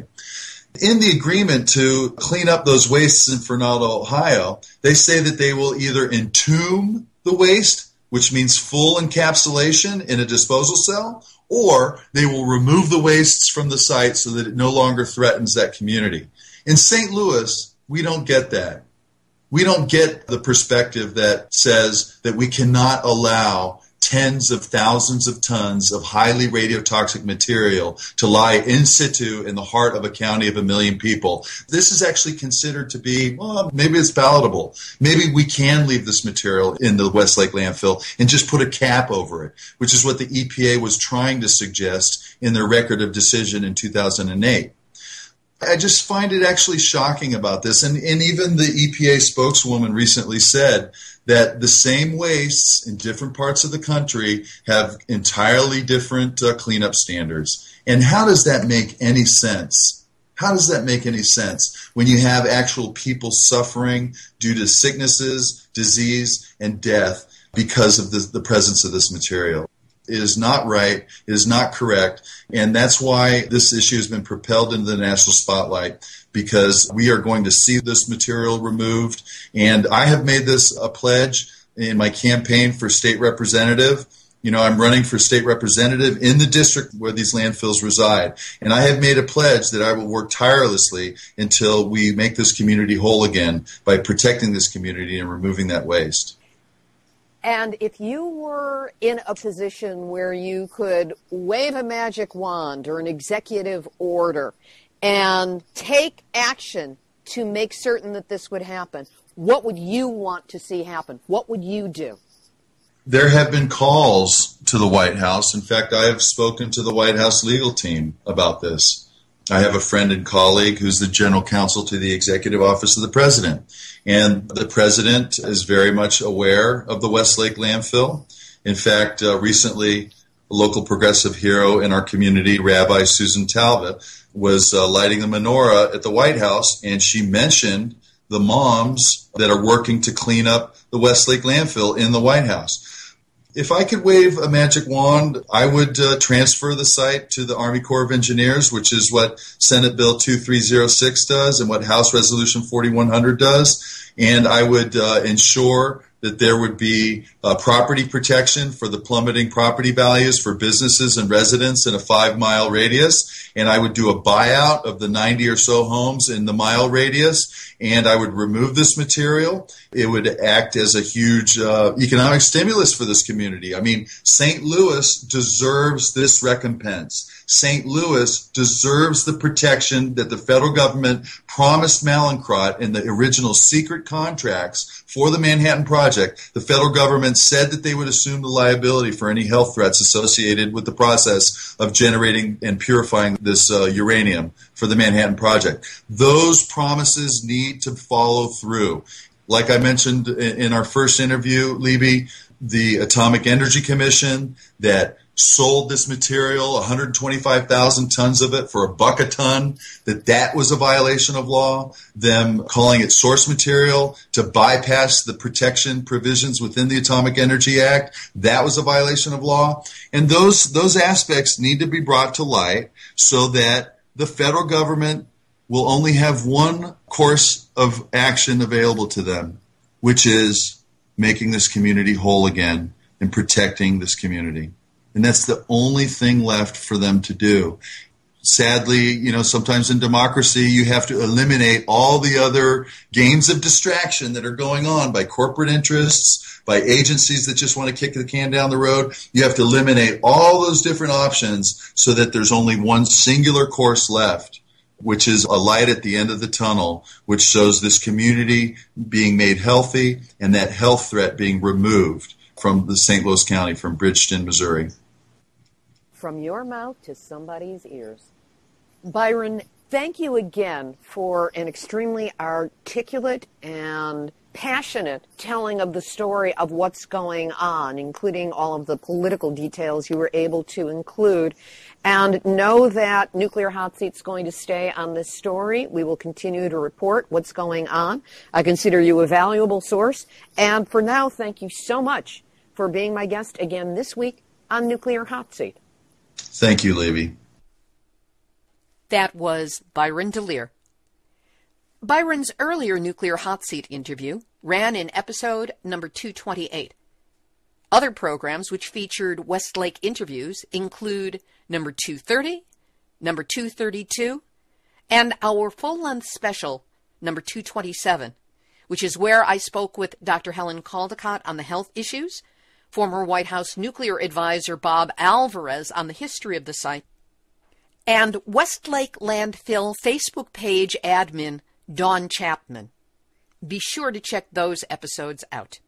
In the agreement to clean up those wastes in Fernald, Ohio, they say that they will either entomb the waste, which means full encapsulation in a disposal cell, or they will remove the wastes from the site so that it no longer threatens that community. In Saint Louis, we don't get that. We don't get the perspective that says that we cannot allow tens of thousands of tons of highly radiotoxic material to lie in situ in the heart of a county of a million people. This is actually considered to be, well, maybe it's palatable. Maybe we can leave this material in the Westlake landfill and just put a cap over it, which is what the E P A was trying to suggest in their record of decision in two thousand eight. I just find it actually shocking about this. And, and even the E P A spokeswoman recently said that the same wastes in different parts of the country have entirely different uh, cleanup standards. And how does that make any sense? How does that make any sense when you have actual people suffering due to sicknesses, disease, and death because of the, the presence of this material? It is not right. It is not correct. And that's why this issue has been propelled into the national spotlight, because we are going to see this material removed. And I have made this a pledge in my campaign for state representative. You know, I'm running for state representative in the district where these landfills reside. And I have made a pledge that I will work tirelessly until we make this community whole again by protecting this community and removing that waste. And if you were in a position where you could wave a magic wand or an executive order and take action to make certain that this would happen, what would you want to see happen? What would you do? There have been calls to the White House. In fact, I have spoken to the White House legal team about this. I have a friend and colleague who's the general counsel to the Executive Office of the President. And the President is very much aware of the Westlake landfill. In fact, uh, recently, a local progressive hero in our community, Rabbi Susan Talbot, was uh, lighting the menorah at the White House, and she mentioned the moms that are working to clean up the Westlake landfill in the White House. If I could wave a magic wand, I would uh, transfer the site to the Army Corps of Engineers, which is what Senate Bill two three oh six does and what House Resolution forty-one hundred does. And I would uh, ensure that there would be uh, property protection for the plummeting property values for businesses and residents in a five-mile radius. And I would do a buyout of the ninety or so homes in the mile radius. And I would remove this material. It would act as a huge uh, economic stimulus for this community. I mean, Saint Louis deserves this recompense. Saint Louis deserves the protection that the federal government promised Mallinckrodt in the original secret contracts for the Manhattan Project. The federal government said that they would assume the liability for any health threats associated with the process of generating and purifying this uh, uranium for the Manhattan Project. Those promises need to follow through. Like I mentioned in our first interview, Libby, the Atomic Energy Commission that sold this material, one hundred twenty-five thousand tons of it for a buck a ton, that that was a violation of law. Them calling it source material to bypass the protection provisions within the Atomic Energy Act, that was a violation of law. And those those aspects need to be brought to light so that the federal government will only have one course of action available to them, which is making this community whole again and protecting this community. And that's the only thing left for them to do. Sadly, you know, sometimes in democracy, you have to eliminate all the other games of distraction that are going on by corporate interests, by agencies that just want to kick the can down the road. You have to eliminate all those different options so that there's only one singular course left, which is a light at the end of the tunnel, which shows this community being made healthy and that health threat being removed from the Saint Louis County, from Bridgeton, Missouri. From your mouth to somebody's ears. Byron, thank you again for an extremely articulate and passionate telling of the story of what's going on, including all of the political details you were able to include. And know that Nuclear Hot Seat's going to stay on this story. We will continue to report what's going on. I consider you a valuable source. And for now, thank you so much for being my guest again this week on Nuclear Hot Seat. Thank you, Libby. That was Byron DeLear. Byron's earlier Nuclear Hot Seat interview ran in episode number two twenty-eight. Other programs which featured Westlake interviews include number two thirty, number two thirty-two, and our full-length special, number two twenty-seven, which is where I spoke with Doctor Helen Caldicott on the health issues, former White House nuclear advisor Bob Alvarez on the history of the site, and Westlake Landfill Facebook page admin Dawn Chapman. Be sure to check those episodes out.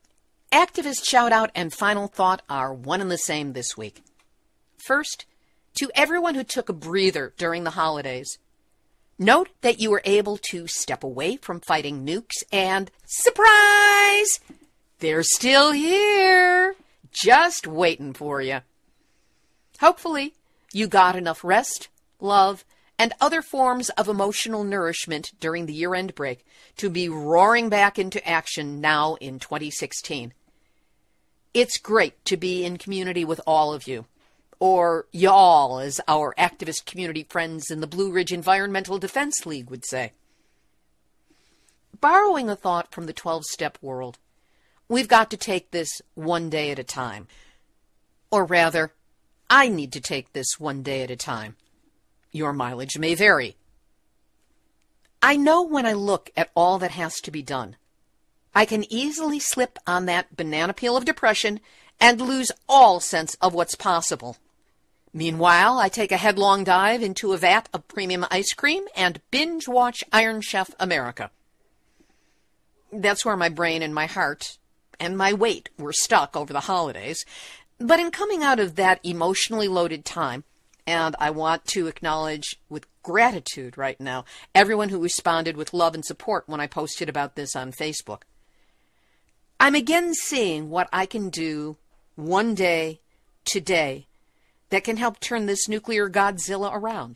Activist shout-out and final thought are one and the same this week. First, To everyone who took a breather during the holidays, note that you were able to step away from fighting nukes and, surprise, they're still here, just waiting for you. Hopefully, you got enough rest, love, and other forms of emotional nourishment during the year-end break to be roaring back into action now in twenty sixteen. It's great to be in community with all of you, or y'all, as our activist community friends in the Blue Ridge Environmental Defense League would say. Borrowing a thought from the twelve-step world, we've got to take this one day at a time. Or rather, I need to take this one day at a time. Your mileage may vary. I know when I look at all that has to be done, I can easily slip on that banana peel of depression and lose all sense of what's possible. Meanwhile, I take a headlong dive into a vat of premium ice cream and binge-watch Iron Chef America. That's where my brain and my heart and my weight were stuck over the holidays. But in coming out of that emotionally loaded time, and I want to acknowledge with gratitude right now everyone who responded with love and support when I posted about this on Facebook, I'm again seeing what I can do one day, today, that can help turn this nuclear Godzilla around.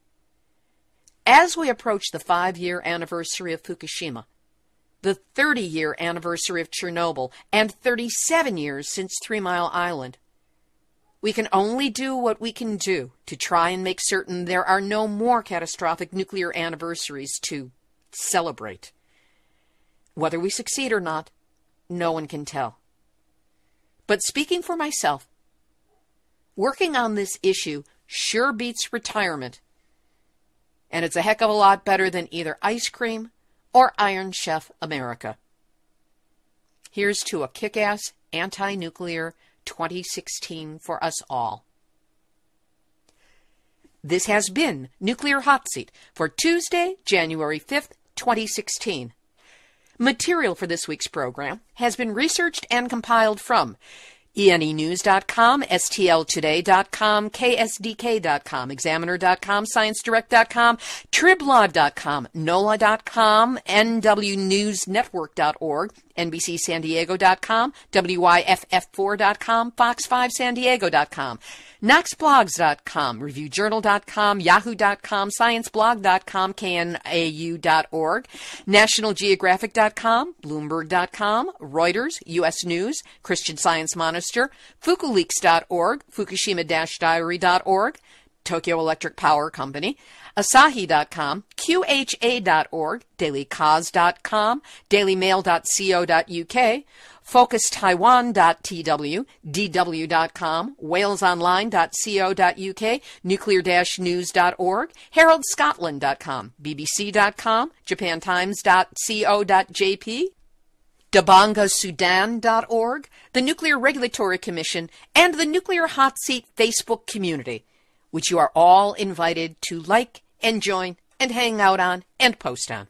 As we approach the five-year anniversary of Fukushima, the thirty-year anniversary of Chernobyl, and thirty-seven years since Three Mile Island, we can only do what we can do to try and make certain there are no more catastrophic nuclear anniversaries to celebrate. Whether we succeed or not, no one can tell. But speaking for myself, working on this issue sure beats retirement, and it's a heck of a lot better than either ice cream or Iron Chef America. Here's to a kick-ass anti-nuclear twenty sixteen for us all. This has been Nuclear Hot Seat for Tuesday, January fifth, twenty sixteen. Material for this week's program has been researched and compiled from E N E News dot com, S T L Today dot com, K S D K dot com, Examiner dot com, Science Direct dot com, Triblog dot com, NOLA dot com, N W News Network dot org, N B C San Diego dot com, W Y F F four dot com, Fox five San Diego dot com, Knox Blogs dot com, Review Journal dot com, Yahoo dot com, Science Blog dot com, K N A U dot org, National Geographic dot com, Bloomberg dot com, Reuters, U S News, Christian Science Monitor, Fukuleaks dot org, Fukushima Diary dot org, Tokyo Electric Power Company, Asahi dot com, Q H A dot org, Daily Kaz dot com, Daily Mail dot co dot U K, Focus Taiwan dot T W, D W dot com, Wales Online dot co dot U K, Nuclear News dot org, Herald Scotland dot com, B B C dot com, Japan Times dot co dot J P, Dabanga Sudan dot org, the Nuclear Regulatory Commission, and the Nuclear Hot Seat Facebook community, which you are all invited to like and join and hang out on and post on.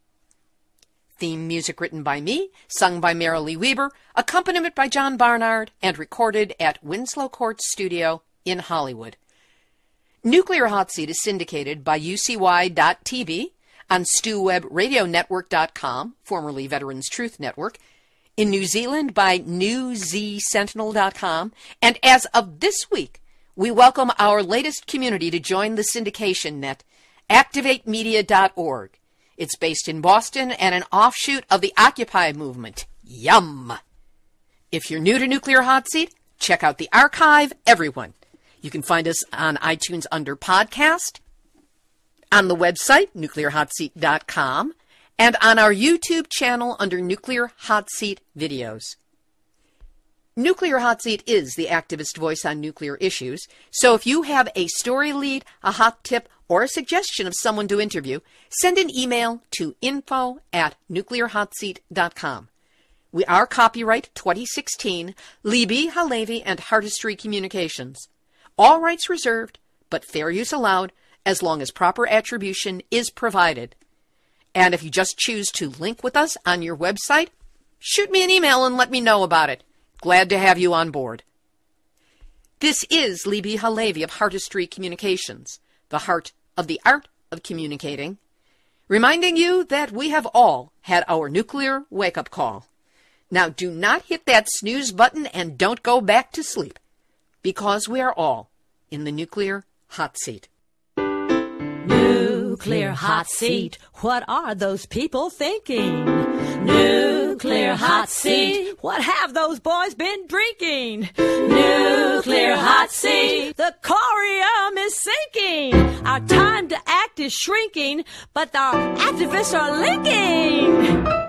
Theme music written by me, sung by Marilee Weber, accompaniment by John Barnard, and recorded at Winslow Court Studio in Hollywood. Nuclear Hot Seat is syndicated by U C Y dot T V, on Stu Web Radio Network dot com, formerly Veterans Truth Network, in New Zealand by New Z Sentinel dot com, and as of this week, we welcome our latest community to join the syndication net, Activate Media dot org. It's based in Boston and an offshoot of the Occupy movement. Yum! If you're new to Nuclear Hot Seat, check out the archive, everyone. You can find us on iTunes under podcast, on the website, nuclear hot seat dot com, and on our YouTube channel under Nuclear Hot Seat Videos. Nuclear Hot Seat is the activist voice on nuclear issues, so if you have a story lead, a hot tip, or a suggestion of someone to interview, send an email to info at nuclear hot seat dot com. We are copyright twenty sixteen, Libby, Halevi, and Heartistry Communications. All rights reserved, but fair use allowed, as long as proper attribution is provided. And if you just choose to link with us on your website, shoot me an email and let me know about it. Glad to have you on board. This is Libbe HaLevy of Heartistry Communications, the heart of the art of communicating, reminding you that we have all had our nuclear wake-up call. Now do not hit that snooze button and don't go back to sleep, because we are all in the nuclear hot seat. Nuclear hot seat, what are those people thinking? Nuclear hot seat, what have those boys been drinking? Nuclear hot seat, the corium is sinking. Our time to act is shrinking, but our activists are linking.